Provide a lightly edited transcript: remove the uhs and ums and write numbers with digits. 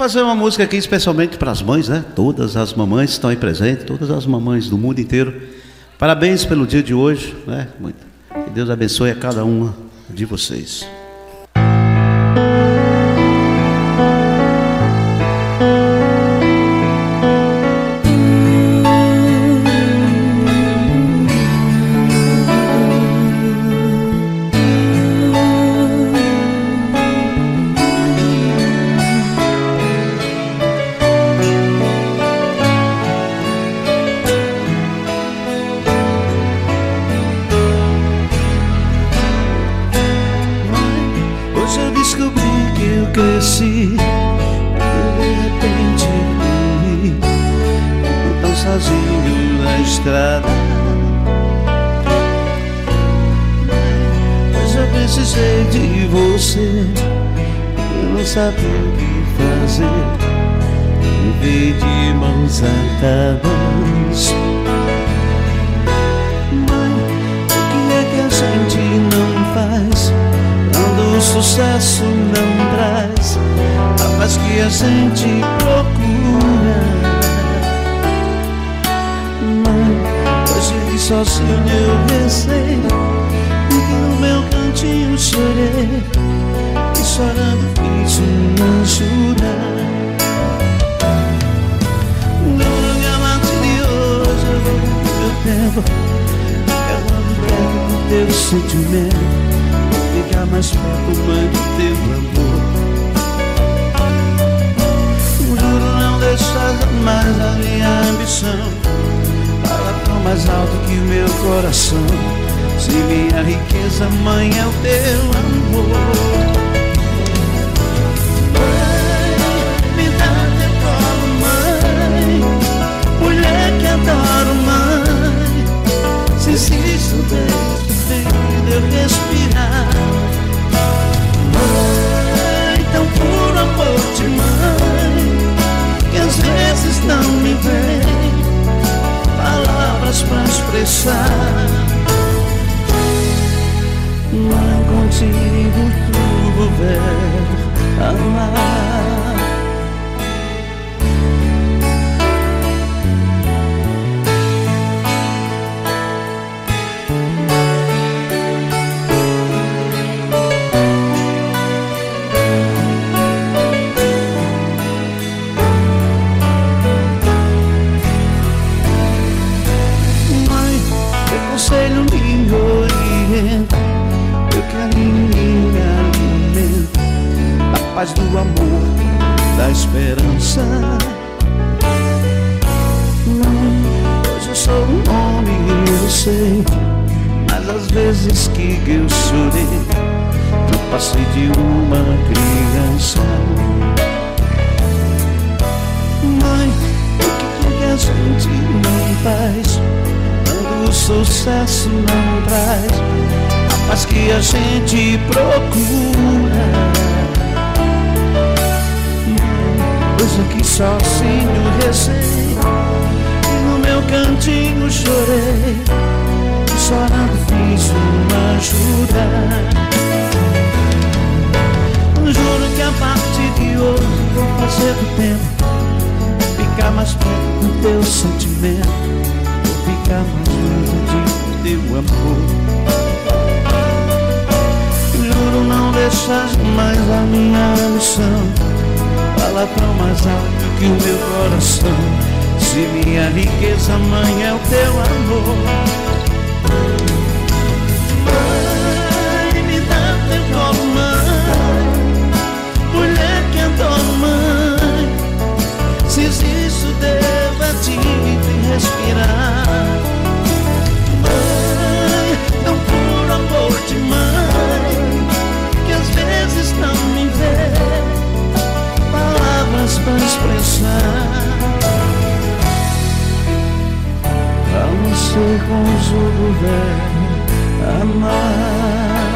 fazer uma música aqui especialmente para as mães, né? Todas as mamães estão aí presentes, todas as mamães do mundo inteiro. Parabéns pelo dia de hoje, né? Que Deus abençoe a cada uma de vocês. Cresci e de repente fui tão sozinho na estrada. Mas eu precisei de você, eu não sabia o que fazer, viver de mãos atadas. Mãe, o que é que a gente não faz quando o sucesso não traz a paz que a gente procura? Mãe, hoje vi sozinho eu recei, e que no meu cantinho chorei, e chorando fiz uma jurar. No diamante de hoje eu vou com meu tempo, eu ando perto do teu sentimento, ficar mais perto, mãe, do teu amor. Juro não deixar jamais a minha ambição falar tão mais alto que o meu coração. Se minha riqueza, mãe, é o teu amor. Mãe, me dá teu colo, mãe, mulher que adoro, mãe. Se existe um Deus de eu respirar, mãe, tão puro amor de mãe, que às vezes não me vem palavras pra expressar. Mãe, contigo tudo ver amar. Conselho me orienta, teu carinho me alimenta, a paz do amor, da esperança. Hoje eu sou um homem, eu sei, mas às vezes que eu chorei, eu passei de uma criança. Mãe, o que a gente não faz quando o sucesso não traz a paz que a gente procura? Hoje aqui sozinho recei, e no meu cantinho chorei, e chorando fiz uma jura. Juro que a partir de hoje vou fazer do tempo ficar mais perto do teu sentimento, ficar mais junto de teu amor. Juro não deixar mais a minha missão falar tão mais alto que o meu coração. Se minha riqueza, mãe, é o teu amor. Mãe, me dá teu colo, mãe, mulher que adoro, mãe. Se existe o Deus a ti te respirar, mãe, tão puro amor de mãe, que às vezes não me vê palavras pra expressar. Vamos ser com o jogo velho amar.